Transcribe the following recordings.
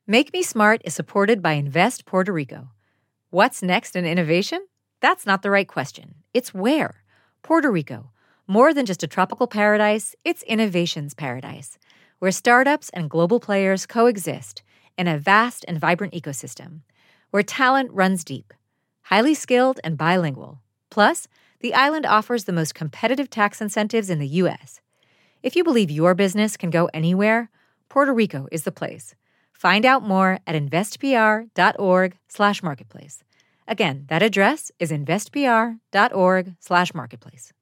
Make Me Smart is supported by Invest Puerto Rico. What's next in innovation? That's not the right question. It's where. Puerto Rico. More than just a tropical paradise, it's innovation's paradise, where startups and global players coexist in a vast and vibrant ecosystem, where talent runs deep, highly skilled and bilingual. Plus, the island offers the most competitive tax incentives in the U.S. If you believe your business can go anywhere, Puerto Rico is the place. Find out more at investpr.org/marketplace. Again, that address is investpr.org/marketplace.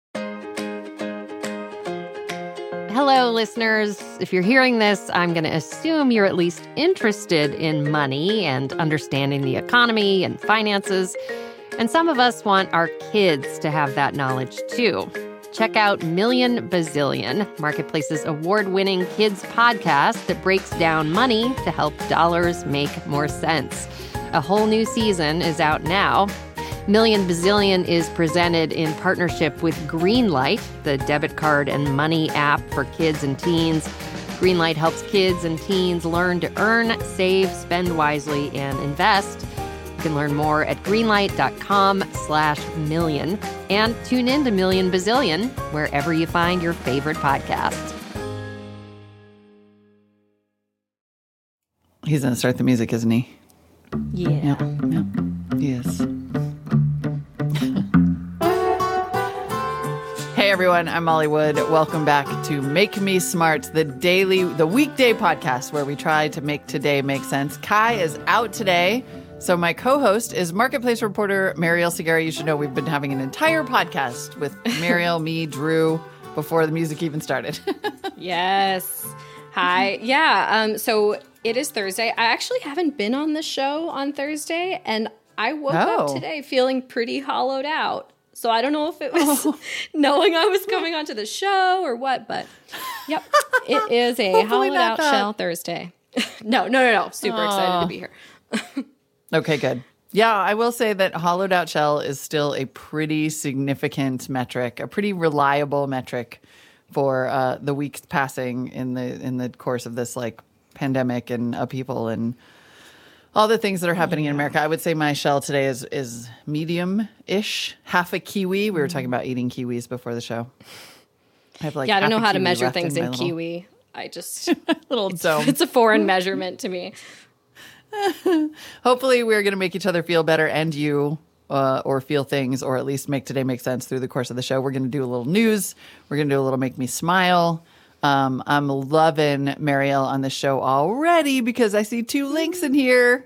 Hello, listeners. If you're hearing this, I'm going to assume you're at least interested in money and understanding the economy and finances. And some of us want our kids to have that knowledge, too. Check out Million Bazillion, Marketplace's award-winning kids podcast that breaks down money to help dollars make more sense. A whole new season is out now. Million Bazillion is presented in partnership with Greenlight, the debit card and money app for kids and teens. Greenlight helps kids and teens learn to earn, save, spend wisely, and invest. You can learn more at greenlight.com/million and tune in to Million Bazillion wherever you find your favorite podcasts. He's going to start the music, isn't he? Yeah. Yep. Yes. Hey everyone, I'm Molly Wood. Welcome back to Make Me Smart, the weekday podcast where we try to make today make sense. Kai is out today, so my co-host is Marketplace reporter Mariel Segura. You should know we've been having an entire podcast with Mariel, me, Drew, before the music even started. Yes. Hi. Yeah. So it is Thursday. I actually haven't been on the show on Thursday, and I woke up today feeling pretty hollowed out. So I don't know if it was knowing I was coming onto the show or what, but yep, it is a hollowed out shell Thursday. No. Super excited to be here. Okay, good. Yeah, I will say that hollowed out shell is still a pretty significant metric, a pretty reliable metric for the weeks passing in the course of this pandemic and upheaval and all the things that are happening in America. I would say my shell today is medium-ish, half a kiwi. We were talking about eating kiwis before the show. I have I don't know how to measure things in kiwi. I just little dome. It's a foreign measurement to me. Hopefully we're going to make each other feel better and you or feel things, or at least make today make sense through the course of the show. We're going to do a little news. We're going to do a little Make Me Smile. I'm loving Mariel on the show already because I see 2 links in here.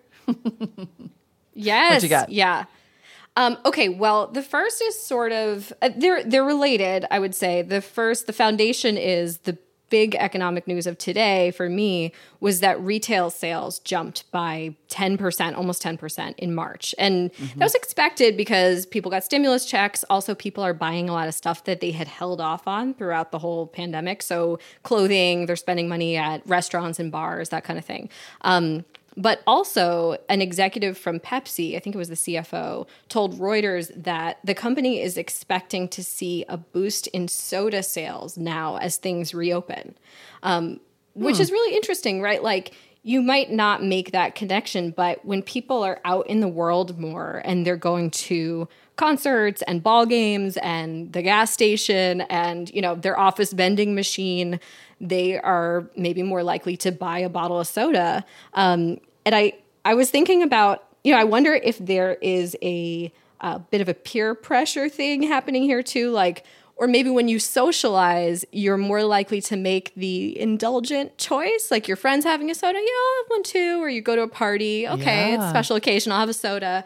Yes. What you got? Yeah. Okay. Well, the first is sort of they're related. I would say the foundation is the big economic news of today for me was that retail sales jumped by 10%, almost 10% in March. And that was expected because people got stimulus checks. Also, people are buying a lot of stuff that they had held off on throughout the whole pandemic. So clothing, they're spending money at restaurants and bars, that kind of thing. But also, an executive from Pepsi, I think it was the CFO, told Reuters that the company is expecting to see a boost in soda sales now as things reopen, which is really interesting, right? You might not make that connection, but when people are out in the world more and they're going to concerts and ball games and the gas station and, their office vending machine, they are maybe more likely to buy a bottle of soda. And I was thinking about, I wonder if there is a bit of a peer pressure thing happening here too, or maybe when you socialize, you're more likely to make the indulgent choice, like your friend's having a soda, I'll have one too, or you go to a party, okay, it's a special occasion, I'll have a soda.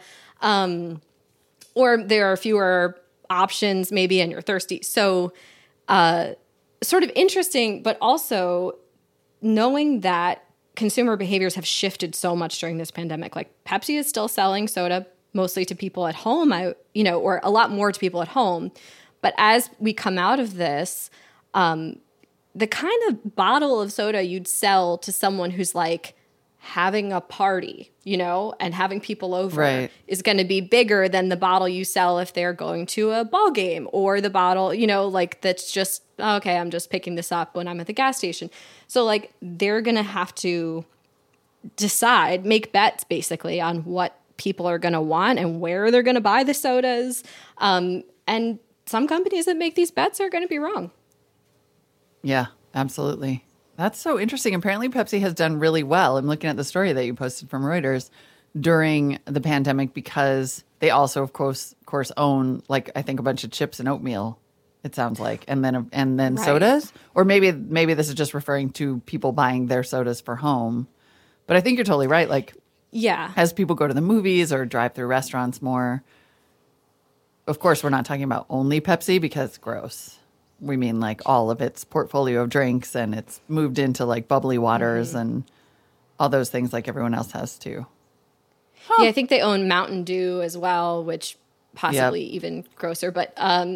Or there are fewer options maybe and you're thirsty. So sort of interesting, but also knowing that consumer behaviors have shifted so much during this pandemic. Pepsi is still selling soda mostly to people at home, or a lot more to people at home. But as we come out of this, the kind of bottle of soda you'd sell to someone who's having a party, and having people over is going to be bigger than the bottle you sell if they're going to a ball game, or the bottle, that's just, okay, I'm just picking this up when I'm at the gas station. So they're going to have to make bets basically on what people are going to want and where they're going to buy the sodas. And some companies that make these bets are going to be wrong. Yeah, absolutely. That's so interesting. Apparently, Pepsi has done really well. I'm looking at the story that you posted from Reuters during the pandemic because they also, of course own, like, I think a bunch of chips and oatmeal, it sounds like, and then Right. sodas. Or maybe this is just referring to people buying their sodas for home. But I think you're totally right. Like, Yeah. as people go to the movies or drive through restaurants more, of course, we're not talking about only Pepsi because it's gross. We mean like all of its portfolio of drinks, and it's moved into like bubbly waters and all those things like everyone else has too. Yeah, I think they own Mountain Dew as well, which possibly even grosser. But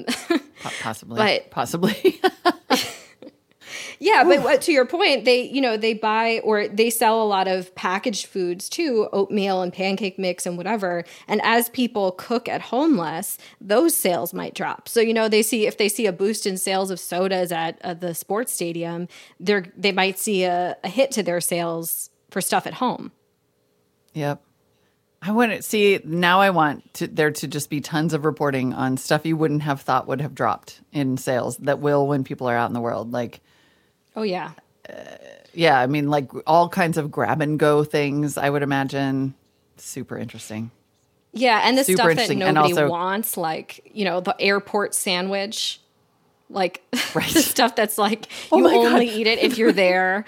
Possibly. yeah, but to your point, they buy or they sell a lot of packaged foods too, oatmeal and pancake mix and whatever. And as people cook at home less, those sales might drop. So if they see a boost in sales of sodas at the sports stadium, they might see a hit to their sales for stuff at home. Yep. I want there to just be tons of reporting on stuff you wouldn't have thought would have dropped in sales that will when people are out in the world. Like, Oh yeah. yeah, I mean, like all kinds of grab and go things, I would imagine. Super interesting. Yeah, and the Super stuff that interesting. And nobody also- wants, like, the airport sandwich, like Right. the stuff that's like Oh you my God. only eat it if you're there.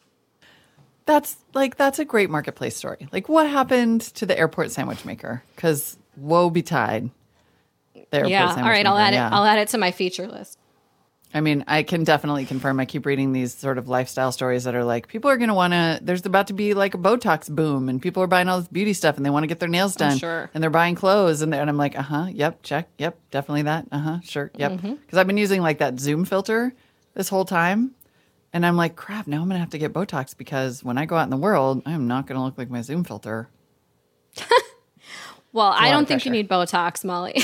That's a great marketplace story. Like, what happened to the airport sandwich maker? Because woe betide. The airport Yeah. sandwich All right, I'll maker, add it. yeah. I'll add it to my feature list. I mean, I can definitely confirm. I keep reading these sort of lifestyle stories that are like, people are going to want to, there's about to be like a Botox boom and people are buying all this beauty stuff and they want to get their nails done. sure. And they're buying clothes and I'm like, yep, check. Yep, definitely that. Sure, yep. Because I've been using like that Zoom filter this whole time. And I'm like, crap, now I'm going to have to get Botox because when I go out in the world, I'm not going to look like my Zoom filter. Well, I lot don't of think you pressure. need Botox, Molly.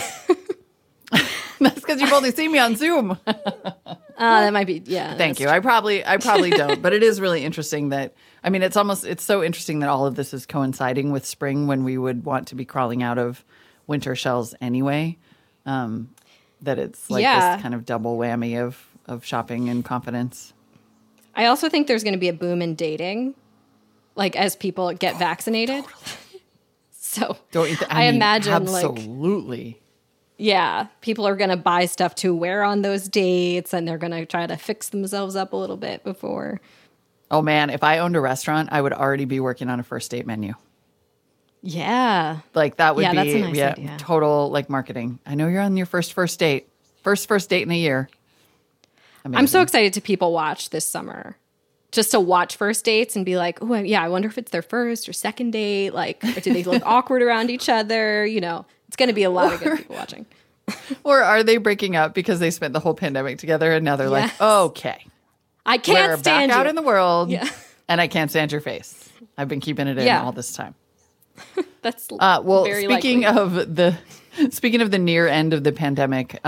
That's because you've only seen me on Zoom. That might be, yeah. Thank you. I probably don't, but it is really interesting that, I mean, it's so interesting that all of this is coinciding with spring when we would want to be crawling out of winter shells anyway. That it's like Yeah. this kind of double whammy of shopping and confidence. I also think there's going to be a boom in dating, like as people get vaccinated. So Don't you think? I mean, imagine absolutely. yeah, people are going to buy stuff to wear on those dates and they're going to try to fix themselves up a little bit before. Oh man, if I owned a restaurant, I would already be working on a first date menu. Yeah. Like that would Yeah, be that's a nice idea. total like marketing. I know you're on your first date. First date in a year. I'm so excited to people watch this summer. Just to watch first dates and be like, oh, yeah, I wonder if it's their first or second date. Like, or do they look awkward around each other? It's going to be a lot of good people watching. Or are they breaking up because they spent the whole pandemic together and now they're like, Yes. okay, I can't we're stand back you. out in the world Yeah. and I can't stand your face. I've been keeping it in Yeah. all this time. That's Well, very speaking likely. of the near end of the pandemic,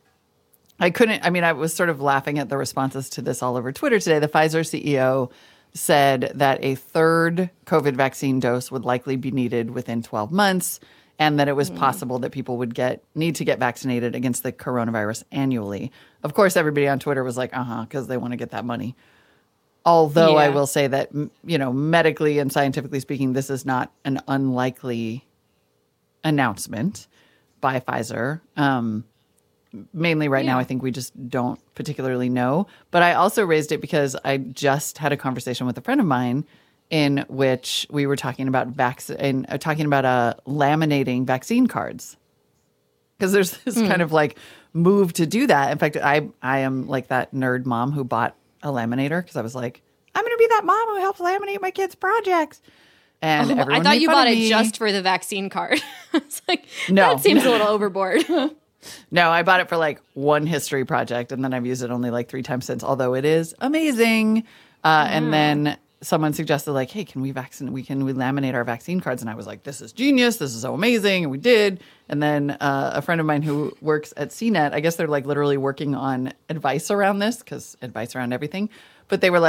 I was sort of laughing at the responses to this all over Twitter today. The Pfizer CEO said that a third COVID vaccine dose would likely be needed within 12 months and that it was possible that people would need to get vaccinated against the coronavirus annually. Of course, everybody on Twitter was like, because they want to get that money. Although I Yeah. will say that, medically and scientifically speaking, this is not an unlikely announcement by Pfizer. Mainly right now, I think we just don't particularly know. But I also raised it because I just had a conversation with a friend of mine in which we were talking about laminating vaccine cards. Because there's this kind of like move to do that. In fact, I am like that nerd mom who bought a laminator because I was like, I'm going to be that mom who helps laminate my kids' projects. And everyone I thought made you fun bought of it me. just for the vaccine card. It's like, No. that seems a little overboard. No, I bought it for like one history project and then I've used it only like 3 times since, although it is amazing. And then someone suggested like, hey, can we laminate our vaccine cards? And I was like, this is genius. This is so amazing. And we did. And then a friend of mine who works at CNET, I guess they're like literally working on advice around this because advice around everything. But they were like,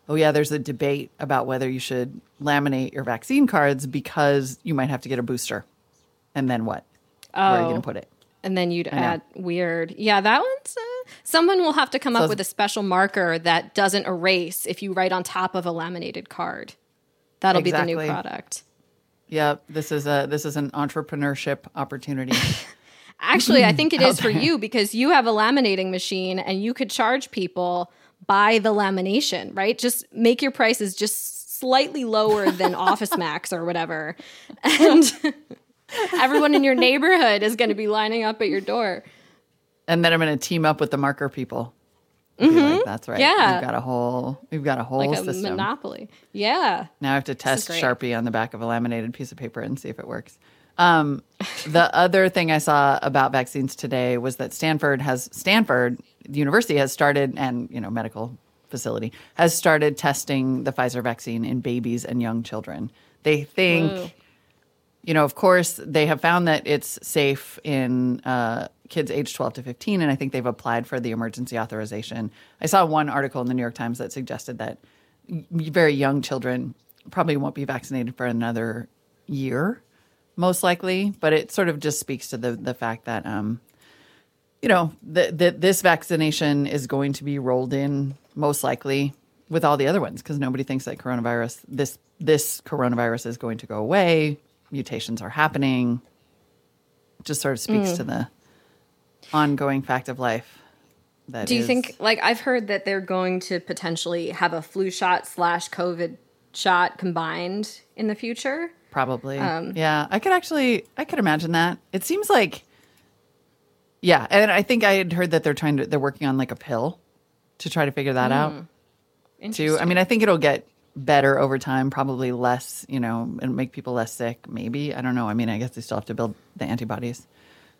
oh yeah, there's a debate about whether you should laminate your vaccine cards because you might have to get a booster. And then what? Where are you going to put it? And then you'd add weird. Yeah, that one's... someone will have to come up with a special marker that doesn't erase if you write on top of a laminated card. That'll be the new product. Yep, this is an entrepreneurship opportunity. Actually, I think it is for you because you have a laminating machine and you could charge people by the lamination, right? Just make your prices just slightly lower than Office Max or whatever. And everyone in your neighborhood is going to be lining up at your door. And then I'm going to team up with the marker people. Like, that's right. Yeah. We've got a whole like a system. Monopoly. Yeah. Now I have to test Sharpie on the back of a laminated piece of paper and see if it works. The other thing I saw about vaccines today was that Stanford, the university has started, and medical facility has started testing the Pfizer vaccine in babies and young children. They think, of course, they have found that it's safe in kids aged 12 to 15, and I think they've applied for the emergency authorization. I saw one article in the New York Times that suggested that very young children probably won't be vaccinated for another year, most likely, but it sort of just speaks to the fact that, this vaccination is going to be rolled in most likely with all the other ones because nobody thinks that this coronavirus is going to go away. Mutations are happening. Just sort of speaks to the ongoing fact of life. Do you think, I've heard that they're going to potentially have a flu shot / COVID shot combined in the future? Probably. Yeah, I could imagine that. It seems like, yeah. And I think I had heard that they're working on like a pill to try to figure that out too. I mean, I think it'll get better over time, probably less, and make people less sick. Maybe. I don't know. I mean, I guess they still have to build the antibodies.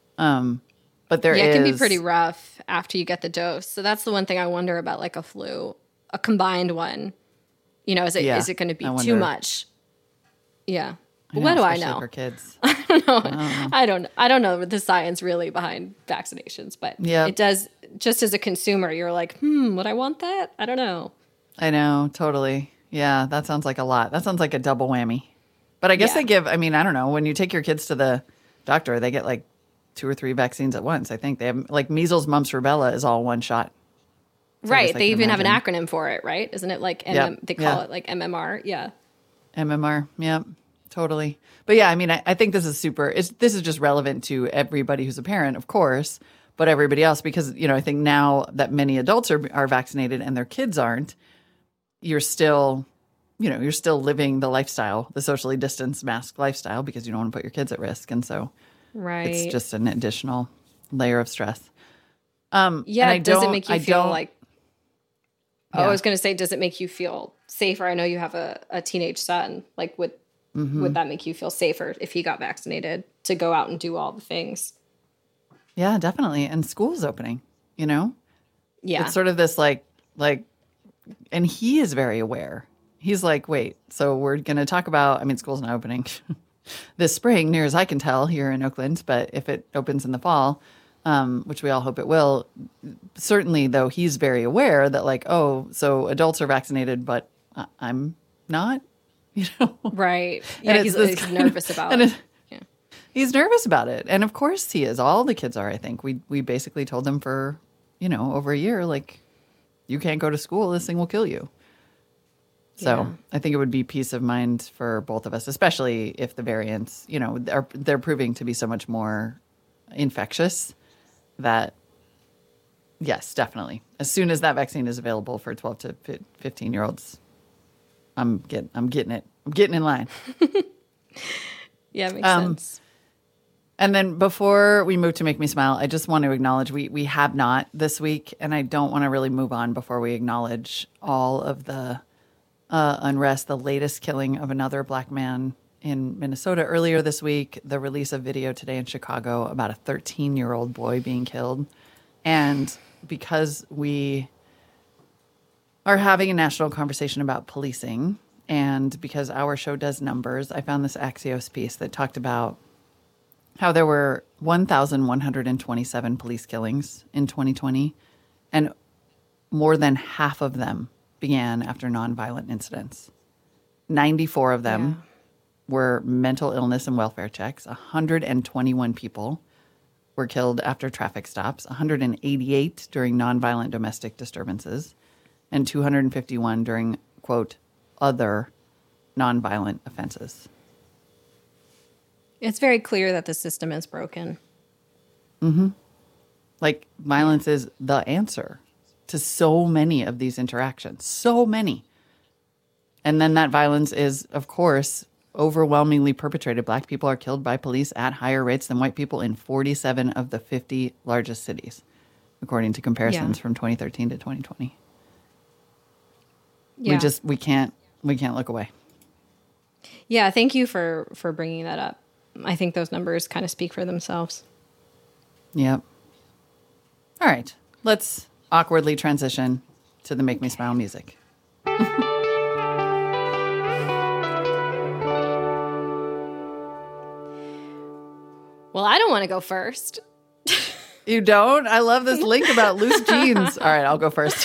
But it can be pretty rough after you get the dose. So that's the one thing I wonder about, like a flu, a combined one. Is it going to be too much? Yeah. What do I know? For kids. I don't know. I don't know the science really behind vaccinations, but it does. Just as a consumer, you're like, would I want that? I don't know. I know, totally. Yeah, that sounds like a lot. That sounds like a double whammy. But I guess they give. I mean, I don't know. When you take your kids to the doctor, they get like 2 or 3 vaccines at once. I think they have like measles, mumps, rubella is all one shot. So right. They even have an acronym for it, right? Isn't it like they call it like MMR? Yeah. MMR. Yeah. Totally. But yeah, I mean, I think this is this is just relevant to everybody who's a parent, of course, but everybody else, because, I think now that many adults are vaccinated and their kids aren't, you're still living the lifestyle, the socially distanced mask lifestyle, because you don't want to put your kids at risk. And so it's just an additional layer of stress. Does it make you feel like, I was going to say, does it make you feel safer? I know you have a teenage son. Like, would that make you feel safer if he got vaccinated to go out and do all the things? Yeah, definitely. And school's opening, Yeah. It's sort of this like, and he is very aware. He's like, wait, so we're going to talk about, school's not opening this spring, near as I can tell here in Oakland, but if it opens in the fall, which we all hope it will, certainly though, he's very aware that like, oh, so adults are vaccinated, but I'm not. Right. Yeah, he's nervous about it. He's nervous about it. And of course he is. All the kids are, I think. We basically told them for, over a year, like, you can't go to school. This thing will kill you. So I think it would be peace of mind for both of us, especially if the variants, they're proving to be so much more infectious that, yes, definitely. As soon as that vaccine is available for 12 to 15-year-olds, I'm getting it. I'm getting in line. Yeah, it makes sense. And then before we move to Make Me Smile, I just want to acknowledge we have not this week, and I don't want to really move on before we acknowledge all of the unrest, the latest killing of another Black man in Minnesota earlier this week, the release of video today in Chicago about a 13-year-old boy being killed. And because we are having a national conversation about policing, and because our show does numbers, I found this Axios piece that talked about how there were 1,127 police killings in 2020, and more than half of them began after nonviolent incidents. 94 of them were mental illness and welfare checks. 121 people were killed after traffic stops, 188 during nonviolent domestic disturbances, and 251 during, quote, other nonviolent offenses. It's very clear that the system is broken. Like, violence is the answer to so many of these interactions. So many. And then that violence is, of course, overwhelmingly perpetrated. Black people are killed by police at higher rates than white people in 47 of the 50 largest cities, according to comparisons from 2013 to 2020. Yeah. We can't look away. Yeah, thank you for bringing that up. I think those numbers kind of speak for themselves. Yep. All right. Let's awkwardly transition to the Make Me Smile music. Well, I don't want to go first. You don't? I love this link about loose jeans. All right, I'll go first.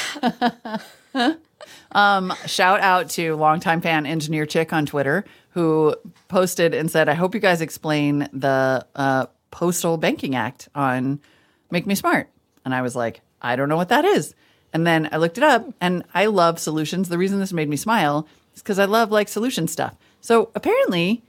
Shout out to longtime fan Engineer Chick on Twitter, who posted and said, I hope you guys explain the Postal Banking Act on Make Me Smart. And I was like, I don't know what that is. And then I looked it up, and I love solutions. The reason this made me smile is because I love like solution stuff. So apparently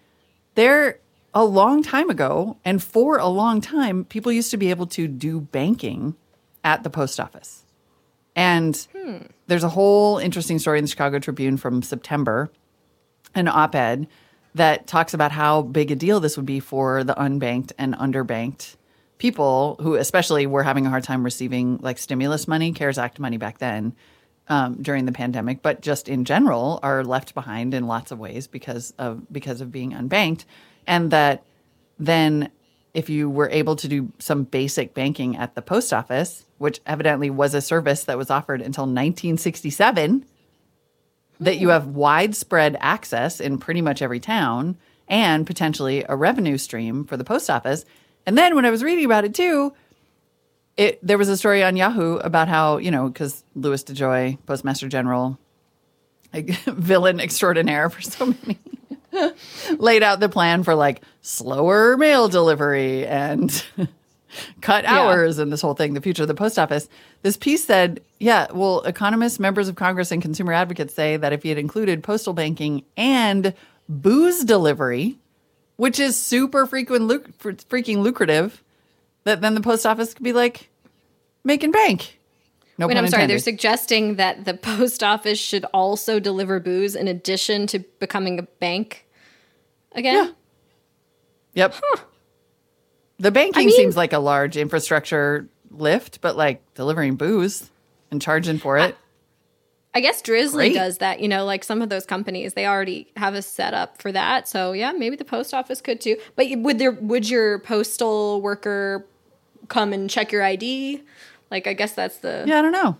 a long time ago, and for a long time, people used to be able to do banking at the post office. And there's a whole interesting story in the Chicago Tribune from September, an op-ed that talks about how big a deal this would be for the unbanked and underbanked people who especially were having a hard time receiving like stimulus money, CARES Act money back then during the pandemic, but just in general are left behind in lots of ways because of being unbanked. And that then if you were able to do some basic banking at the post office, which evidently was a service that was offered until 1967, that you have widespread access in pretty much every town and potentially a revenue stream for the post office. And then when I was reading about it too, there was a story on Yahoo about how, because Louis DeJoy, Postmaster General, villain extraordinaire for so many, laid out the plan for like slower mail delivery and cut hours and this whole thing, the future of the post office. This piece said, economists, members of Congress, and consumer advocates say that if you had included postal banking and booze delivery, which is super freaking lucrative, that then the post office could be like making bank. No Wait, pun I'm sorry. intended. They're suggesting that the post office should also deliver booze in addition to becoming a bank again? Yeah. Yep. The banking seems like a large infrastructure lift, but like delivering booze and charging for it. I guess Drizzly Great. does that. Like some of those companies, they already have a setup for that. So yeah, maybe the post office could too. But would your postal worker come and check your ID? Like, I guess that's the... Yeah, I don't know.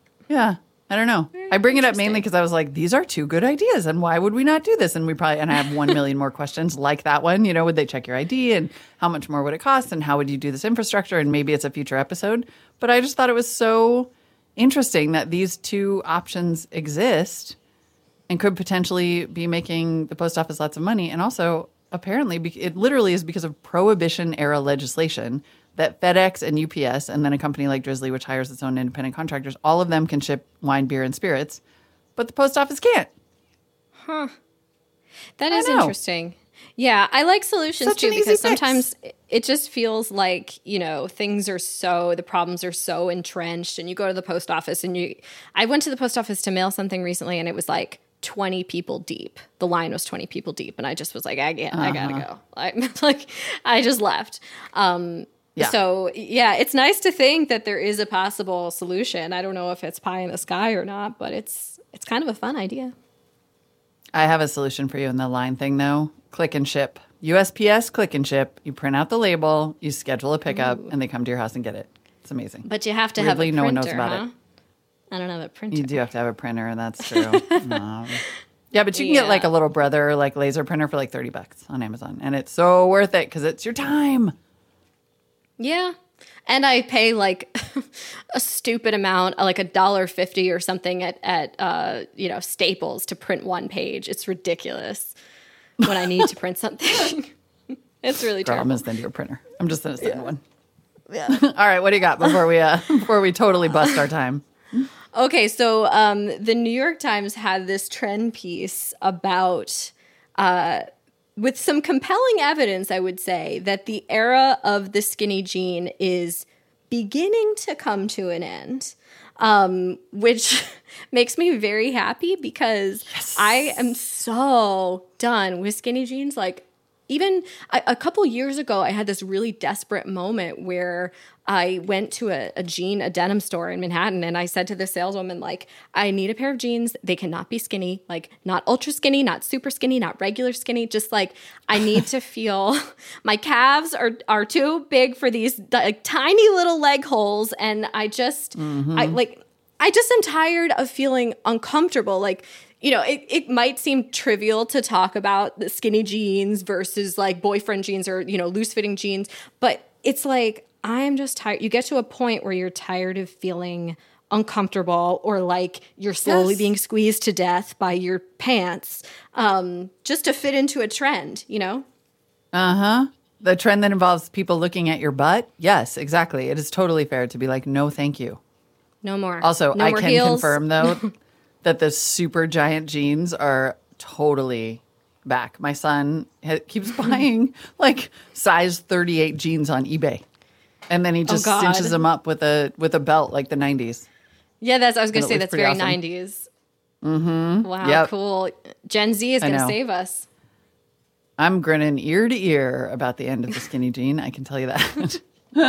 I don't know. I bring it up mainly because I was like, these are two good ideas, and why would we not do this? And I have 1 million more questions like that one. Would they check your ID, and how much more would it cost, and how would you do this infrastructure? And maybe it's a future episode. But I just thought it was so interesting that these two options exist and could potentially be making the post office lots of money. And also, apparently, it literally is because of Prohibition-era legislation that FedEx and UPS, and then a company like Drizzly, which hires its own independent contractors, all of them can ship wine, beer, and spirits, but the post office can't. That is interesting. Yeah, I like solutions too because sometimes it just feels like, the problems are so entrenched, and you go to the post office I went to the post office to mail something recently, and it was like 20 people deep. The line was 20 people deep, and I just was like, I gotta go. I just left. Yeah. So, it's nice to think that there is a possible solution. I don't know if it's pie in the sky or not, but it's kind of a fun idea. I have a solution for you in the line thing, though. Click and ship. USPS Click and Ship. You print out the label, you schedule a pickup, and they come to your house and get it. It's amazing. But you have to Weirdly, have a printer, no one knows about it. I don't have a printer. You do have to have a printer, and that's true. Yeah, but you can get like a little brother, like laser printer for like $30 on Amazon. And it's so worth it because it's your time. Yeah, And I pay like a stupid amount, like $1.50 or something at Staples to print one page. It's ridiculous when I need to print something. It's really terrible. I'm going to send you a printer. I'm just going to send one. Yeah. All right. What do you got before we totally bust our time? Okay. So the New York Times had this trend piece about with some compelling evidence, I would say, that the era of the skinny jean is beginning to come to an end, which makes me very happy because I am so done with skinny jeans. Like, even a couple years ago, I had this really desperate moment where I went to a denim store in Manhattan, and I said to the saleswoman, like, I need a pair of jeans. They cannot be skinny, like not ultra skinny, not super skinny, not regular skinny. Just like, I need to feel my calves are too big for these like tiny little leg holes. And I just, I just am tired of feeling uncomfortable. Like, you know, it might seem trivial to talk about the skinny jeans versus like boyfriend jeans or, you know, loose fitting jeans, but it's like, I'm just tired. You get to a point where you're tired of feeling uncomfortable or like you're slowly being squeezed to death by your pants just to fit into a trend, you know? Uh-huh. The trend that involves people looking at your butt? Yes, exactly. It is totally fair to be like, no, thank you. No more. Also, no I more can heels. confirm, though, that the super giant jeans are totally back. My son keeps buying like size 38 jeans on eBay. And then he just cinches them up with a belt like the 90s. Yeah, I was going to say that's very awesome. 90s. Mm-hmm. Wow, cool. Gen Z is going to save us. I'm grinning ear to ear about the end of the skinny jean. I can tell you that.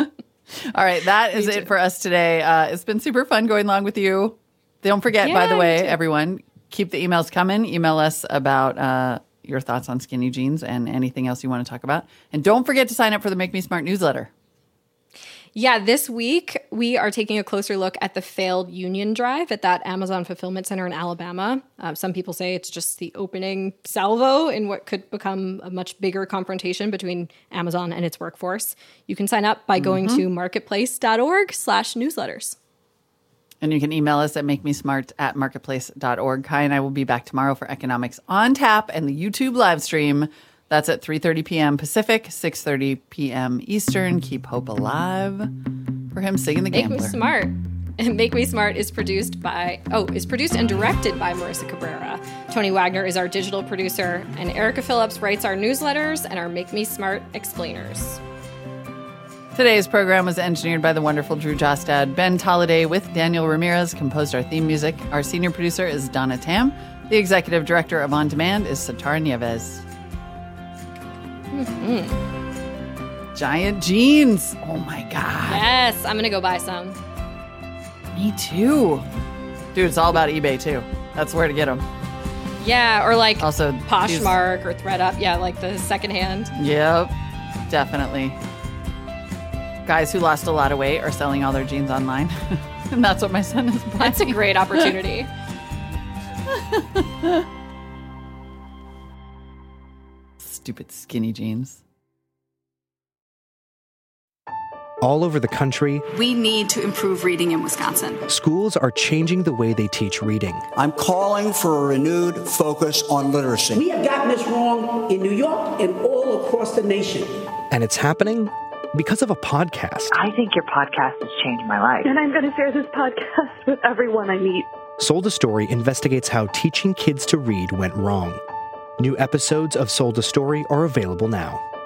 All right, that is it for us today. It's been super fun going along with you. Don't forget, by the way, everyone, keep the emails coming. Email us about your thoughts on skinny jeans and anything else you want to talk about. And don't forget to sign up for the Make Me Smart newsletter. Yeah, this week we are taking a closer look at the failed union drive at that Amazon fulfillment center in Alabama. Some people say it's just the opening salvo in what could become a much bigger confrontation between Amazon and its workforce. You can sign up by going to marketplace.org/newsletters. And you can email us at makemesmart@marketplace.org. Kai and I will be back tomorrow for Economics on Tap and the YouTube live stream. That's at 3:30 p.m. Pacific, 6:30 p.m. Eastern. Keep hope alive for him singing The Gambler. Make Me Smart. And Make Me Smart is produced and directed by Marissa Cabrera. Tony Wagner is our digital producer, and Erica Phillips writes our newsletters and our Make Me Smart explainers. Today's program was engineered by the wonderful Drew Jostad. Ben Tolliday with Daniel Ramirez composed our theme music. Our senior producer is Donna Tam. The executive director of On Demand is Satar Nieves. Giant jeans. Oh my God. Yes, I'm going to go buy some. Me too. Dude, it's all about eBay too. That's where to get them. Yeah, or like also Poshmark or ThreadUp. Yeah, like the secondhand. Yep, definitely. Guys who lost a lot of weight are selling all their jeans online. And that's what my son is buying. That's a great opportunity. Stupid skinny jeans. All over the country, we need to improve reading in Wisconsin. Schools are changing the way they teach reading. I'm calling for a renewed focus on literacy. We have gotten this wrong in New York and all across the nation. And it's happening because of a podcast. I think your podcast has changed my life. And I'm going to share this podcast with everyone I meet. Sold a Story investigates how teaching kids to read went wrong. New episodes of Sold a Story are available now.